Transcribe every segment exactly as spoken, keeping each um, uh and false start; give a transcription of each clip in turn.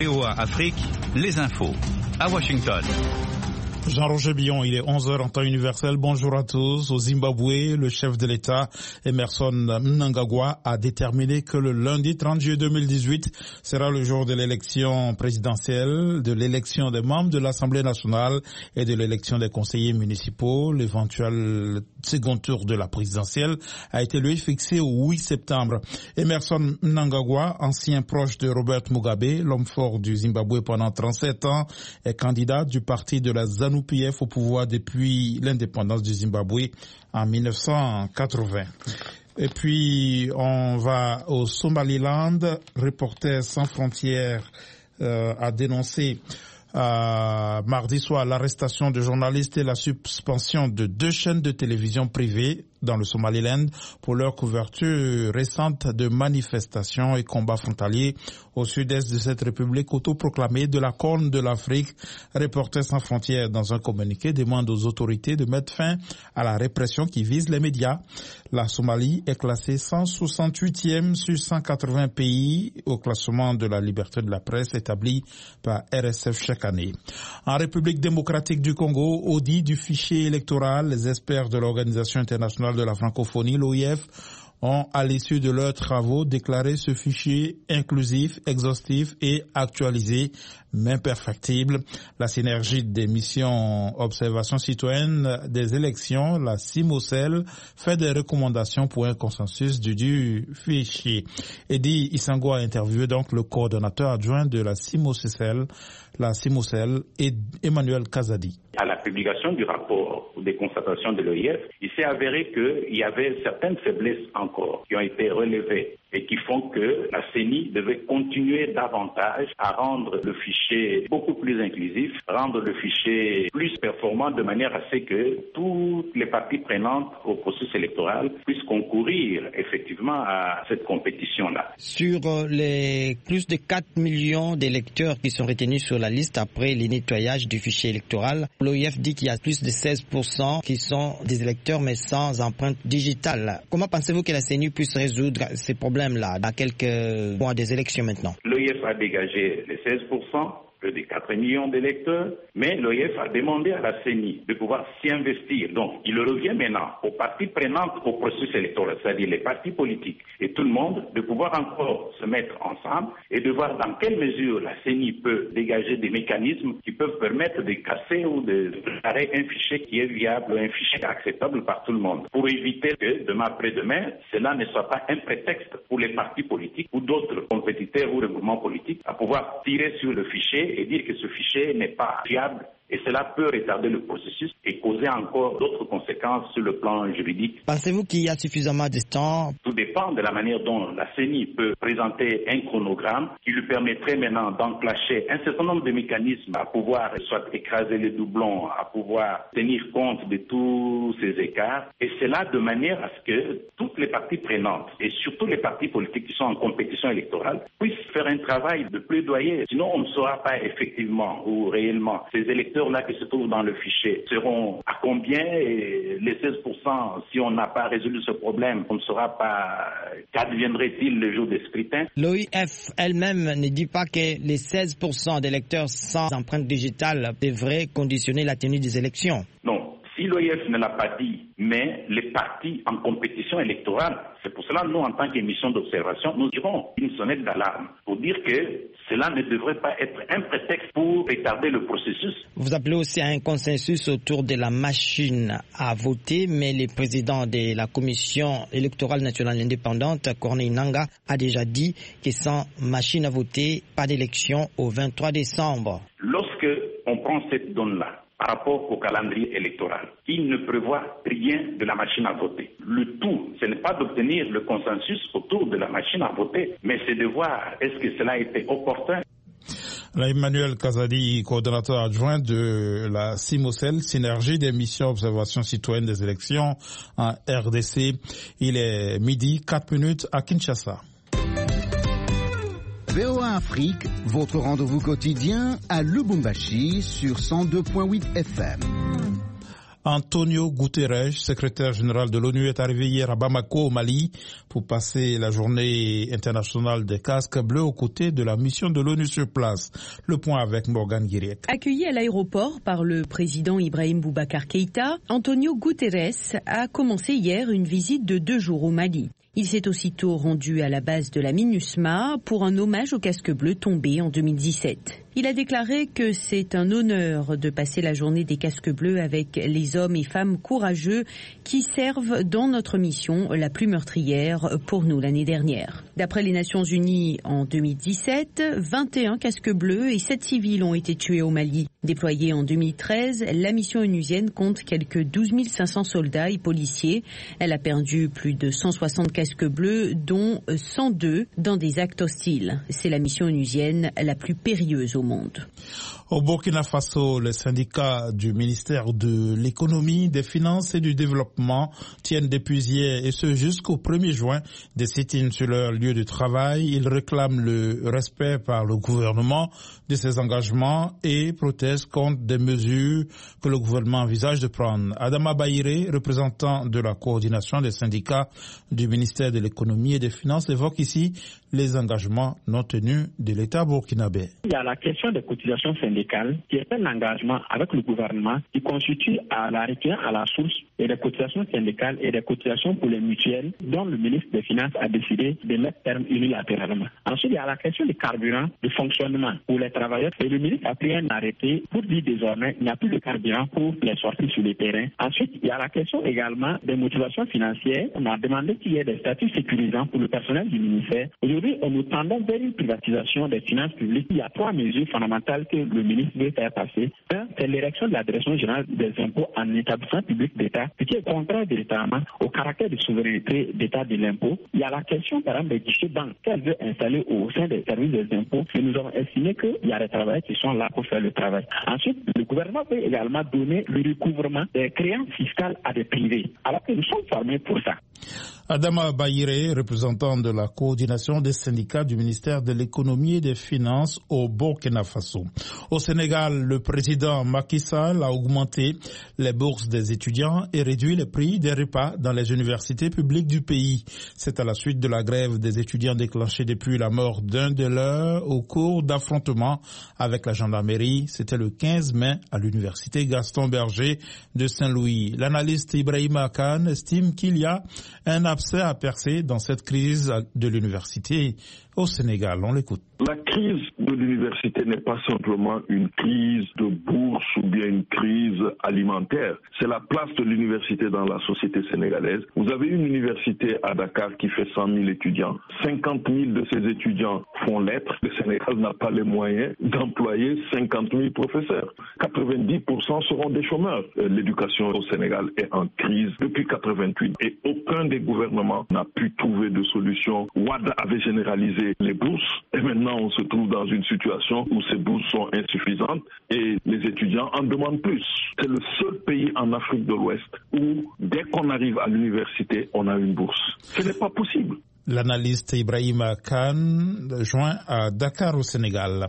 V O A Afrique, les infos, à Washington. Jean-Roger Billon, il est onze heures en temps universel. Bonjour à tous. Au Zimbabwe, le chef de l'État, Emmerson Mnangagwa, a déterminé que le lundi trente juillet deux mille dix-huit sera le jour de l'élection présidentielle, de l'élection des membres de l'Assemblée nationale et de l'élection des conseillers municipaux. L'éventuel second tour de la présidentielle a été, lui, fixé au huit septembre. Emmerson Mnangagwa, ancien proche de Robert Mugabe, l'homme fort du Zimbabwe pendant trente-sept ans, est candidat du parti de la ZANU P F au pouvoir depuis l'indépendance du Zimbabwe en mille neuf cent quatre-vingts. Et puis, on va au Somaliland. Reporters sans frontières euh, a dénoncé euh, mardi soir l'arrestation de journalistes et la suspension de deux chaînes de télévision privées dans le Somaliland pour leur couverture récente de manifestations et combats frontaliers au sud-est de cette république autoproclamée de la Corne de l'Afrique. Reporters sans frontières, dans un communiqué, demande aux autorités de mettre fin à la répression qui vise les médias. La Somalie est classée cent soixante-huitième sur cent quatre-vingts pays au classement de la liberté de la presse établi par R S F chaque année. En République démocratique du Congo, audit du fichier électoral, les experts de l'Organisation internationale de la francophonie, l'O I F, ont, à l'issue de leurs travaux, déclaré ce fichier inclusif, exhaustif et actualisé, mais perfectible. La synergie des missions observation citoyenne des élections, la CIMOCEL, fait des recommandations pour un consensus du, du fichier. Eddie Isango a interviewé donc le coordonnateur adjoint de la CIMOCEL, la CIMOCEL, et Emmanuel Kazadi. À la publication du rapport des constatations de l'O I F, il s'est avéré qu'il y avait certaines faiblesses encore qui ont été relevées et qui font que la C E N I devait continuer davantage à rendre le fichier beaucoup plus inclusif, rendre le fichier plus performant de manière à ce que toutes les parties prenantes au processus électoral puissent concourir effectivement à cette compétition-là. Sur les plus de quatre millions d'électeurs qui sont retenus sur la liste après le nettoyage du fichier électoral, l'O I F dit qu'il y a plus de seize pour cent qui sont des électeurs mais sans empreinte digitale. Comment pensez-vous que la C E N I puisse résoudre ces problèmes là, dans quelques mois des élections maintenant? L'O I F a dégagé les seize pour cent, plus de quatre millions d'électeurs, mais l'O I F a demandé à la C E N I de pouvoir s'y investir. Donc, il revient maintenant aux parties prenantes au processus électoral, c'est-à-dire les partis politiques et tout le monde, de pouvoir encore se mettre ensemble et de voir dans quelle mesure la C E N I peut dégager des mécanismes qui peuvent permettre de casser ou de préparer un fichier qui est viable, un fichier acceptable par tout le monde, pour éviter que demain après-demain, cela ne soit pas un prétexte pour les partis politiques ou d'autres compétiteurs ou regroupements politiques à pouvoir tirer sur le fichier et dire que ce fichier n'est pas fiable. Et cela peut retarder le processus et causer encore d'autres conséquences sur le plan juridique. Pensez-vous qu'il y a suffisamment de temps? Tout dépend de la manière dont la C E N I peut présenter un chronogramme qui lui permettrait maintenant d'enclencher un certain nombre de mécanismes à pouvoir soit écraser les doublons, à pouvoir tenir compte de tous ces écarts. Et cela de manière à ce que toutes les parties prenantes et surtout les partis politiques qui sont en compétition électorale puissent faire un travail de plaidoyer. Sinon, on ne saura pas effectivement ou réellement ces électeurs là qui se trouvent dans le fichier seront à combien, et les seize pour cent, si on n'a pas résolu ce problème, on ne saura pas qu'adviendrait-il le jour des scrutins. L'O I F elle-même ne dit pas que les seize pour cent d'électeurs sans empreinte digitale devraient conditionner la tenue des élections. Non. Si l'O I F ne l'a pas dit, mais les partis en compétition électorale, c'est pour cela, nous, en tant qu'émission d'observation, nous tirons une sonnette d'alarme pour dire que cela ne devrait pas être un prétexte pour retarder le processus. Vous appelez aussi à un consensus autour de la machine à voter, mais le président de la Commission électorale nationale indépendante, Corneille Nangaa, a déjà dit que sans machine à voter, pas d'élection au vingt-trois décembre. Lorsque on prend cette donne-là, par rapport au calendrier électoral, il ne prévoit rien de la machine à voter. Le tout, ce n'est pas d'obtenir le consensus autour de la machine à voter, mais c'est de voir est-ce que cela a été opportun. Là, Emmanuel Kazadi, coordonnateur adjoint de la CIMOCEL, Synergie des missions observation citoyenne des élections en R D C. Il est midi, quatre minutes à Kinshasa. V O A Afrique, votre rendez-vous quotidien à Lubumbashi sur cent deux virgule huit F M. Antonio Guterres, secrétaire général de l'ONU, est arrivé hier à Bamako, au Mali, pour passer la journée internationale des casques bleus aux côtés de la mission de l'ONU sur place. Le point avec Morgan Guiriek. Accueilli à l'aéroport par le président Ibrahim Boubacar Keïta, Antonio Guterres a commencé hier une visite de deux jours au Mali. Il s'est aussitôt rendu à la base de la MINUSMA pour un hommage aux casques bleus tombés en deux mille dix-sept. Il a déclaré que c'est un honneur de passer la journée des casques bleus avec les hommes et femmes courageux qui servent dans notre mission la plus meurtrière pour nous l'année dernière. D'après les Nations Unies, en deux mille dix-sept, vingt et un casques bleus et sept civils ont été tués au Mali. Déployée en deux mille treize, la mission onusienne compte quelques douze mille cinq cents soldats et policiers. Elle a perdu plus de cent soixante casques bleus, dont cent deux dans des actes hostiles. C'est la mission onusienne la plus périlleuse au monde. Au Burkina Faso, les syndicats du ministère de l'économie, des finances et du développement tiennent depuis hier et ce jusqu'au premier juin des sit-ins sur leur lieu de travail. Ils réclament le respect par le gouvernement de ses engagements et protestent contre des mesures que le gouvernement envisage de prendre. Adama Baïré, représentant de la coordination des syndicats du ministère de l'économie et des finances, évoque ici les engagements non tenus de l'État burkinabé. Il y a la question des cotisations syndicales qui est un engagement avec le gouvernement qui constitue à la retenue à la source et des cotisations syndicales et des cotisations pour les mutuelles dont le ministre des Finances a décidé de mettre terme unilatéralement. Ensuite, il y a la question du carburant, du fonctionnement pour les travailleurs et le ministre a pris un arrêté pour dire désormais qu'il n'y a plus de carburant pour les sorties sur les terrains. Ensuite, il y a la question également des motivations financières. On a demandé qu'il y ait des statuts sécurisants pour le personnel du ministère. Aujourd'hui, on nous tendons vers une privatisation des finances publiques. Il y a trois mesures fondamentales que le ministre veut faire passer. Un, c'est l'érection de la direction générale des impôts en établissement public d'État, ce qui est contraire directement au caractère de souveraineté d'État de l'impôt. Il y a la question, par exemple, des guichets banques qu'elle veut installer au sein des services des impôts. Et nous avons estimé qu'il y a des travailleurs qui sont là pour faire le travail. Ensuite, le gouvernement peut également donner le recouvrement des créances fiscales à des privés, alors que nous sommes formés pour ça. Adama Baïré, représentant de la coordination des syndicats du ministère de l'économie et des finances au Burkina Faso. Au Sénégal, le président Macky Sall a augmenté les bourses des étudiants et réduit les prix des repas dans les universités publiques du pays. C'est à la suite de la grève des étudiants déclenchée depuis la mort d'un de leurs au cours d'affrontements avec la gendarmerie. C'était le quinze mai à l'université Gaston Berger de Saint-Louis. L'analyste Ibrahima Khan estime qu'il y a un abcès à percer dans cette crise de l'université au Sénégal. On l'écoute. La crise de l'université n'est pas simplement une crise de bourse ou bien une crise alimentaire. C'est la place de l'université dans la société sénégalaise. Vous avez une université à Dakar qui fait cent mille étudiants. cinquante mille de ces étudiants font lettres. Le Sénégal n'a pas les moyens d'employer cinquante mille professeurs. quatre-vingt-dix pour cent seront des chômeurs. L'éducation au Sénégal est en crise depuis quatre-vingt-huit et aucun des gouvernements n'a pu trouver de solution. Wade avait généralisé les bourses et maintenant on se trouve dans une situation où ces bourses sont insuffisantes et les étudiants en demandent plus. C'est le seul pays en Afrique de l'Ouest où dès qu'on arrive à l'université, on a une bourse. Ce n'est pas possible. L'analyste Ibrahima Khan, joint à Dakar au Sénégal.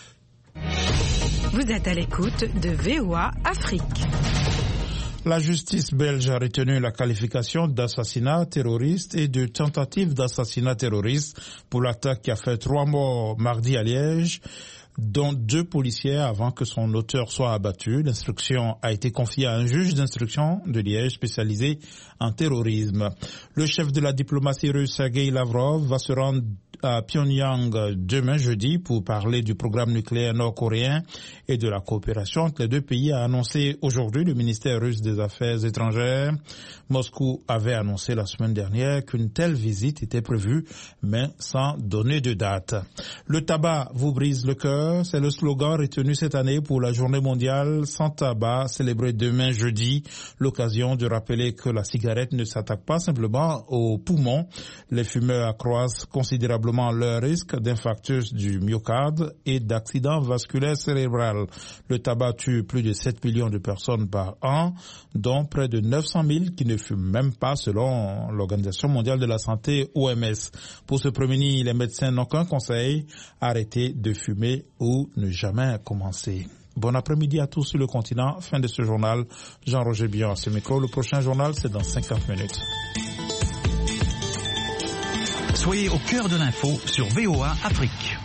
Vous êtes à l'écoute de V O A Afrique. La justice belge a retenu la qualification d'assassinat terroriste et de tentative d'assassinat terroriste pour l'attaque qui a fait trois morts mardi à Liège, dont deux policiers avant que son auteur soit abattu. L'instruction a été confiée à un juge d'instruction de Liège spécialisé en terrorisme. Le chef de la diplomatie russe, Sergei Lavrov, va se rendre à Pyongyang demain jeudi pour parler du programme nucléaire nord-coréen et de la coopération entre les deux pays, a annoncé aujourd'hui le ministère russe des Affaires étrangères. Moscou avait annoncé la semaine dernière qu'une telle visite était prévue, mais sans donner de date. Le tabac vous brise le cœur, c'est le slogan retenu cette année pour la journée mondiale sans tabac, célébrée demain jeudi. L'occasion de rappeler que la cigarette ne s'attaque pas simplement aux poumons. Les fumeurs accroissent considérablement leur risque d'infarctus du myocarde et d'accident vasculaire cérébral. Le tabac tue plus de sept millions de personnes par an, dont près de neuf cent mille qui ne fument même pas selon l'Organisation mondiale de la santé O M S. Pour se prémunir, les médecins n'ont qu'un conseil, arrêter de fumer ou ne jamais commencer. Bon après-midi à tous sur le continent. Fin de ce journal. Jean-Roger Bion à ce micro. Le prochain journal, c'est dans cinquante minutes. Soyez au cœur de l'info sur V O A Afrique.